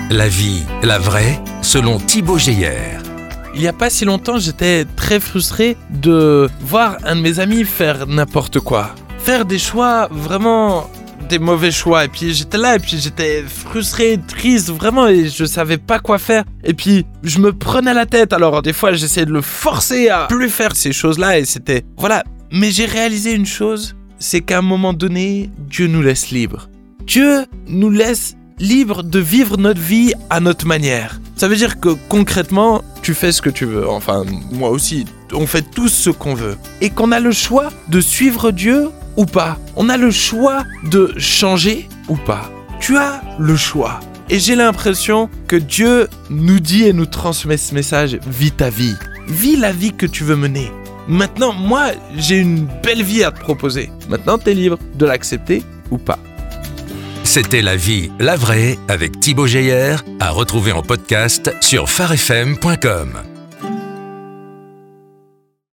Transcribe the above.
La vie, la vraie, selon Thibaut Geyer. Il n'y a pas si longtemps, j'étais très frustré de voir un de mes amis faire n'importe quoi. Faire des choix, vraiment des mauvais choix. Et puis j'étais là, et puis j'étais frustré, triste, vraiment, et je savais pas quoi faire. Et puis je me prenais la tête. Alors des fois, j'essayais de le forcer à plus faire ces choses-là, et c'était... Voilà. Mais j'ai réalisé une chose, c'est qu'à un moment donné, Dieu nous laisse libres. Dieu nous laisse libres de vivre notre vie à notre manière. Ça veut dire que concrètement, tu fais ce que tu veux. Enfin, moi aussi, on fait tous ce qu'on veut. Et qu'on a le choix de suivre Dieu ou pas. On a le choix de changer ou pas. Tu as le choix. Et j'ai l'impression que Dieu nous dit et nous transmet ce message: vis ta vie. Vis la vie que tu veux mener. Maintenant, moi, j'ai une belle vie à te proposer. Maintenant, t'es libre de l'accepter ou pas. C'était La vie, la vraie avec Thibaut Geyer, à retrouver en podcast sur farfm.com.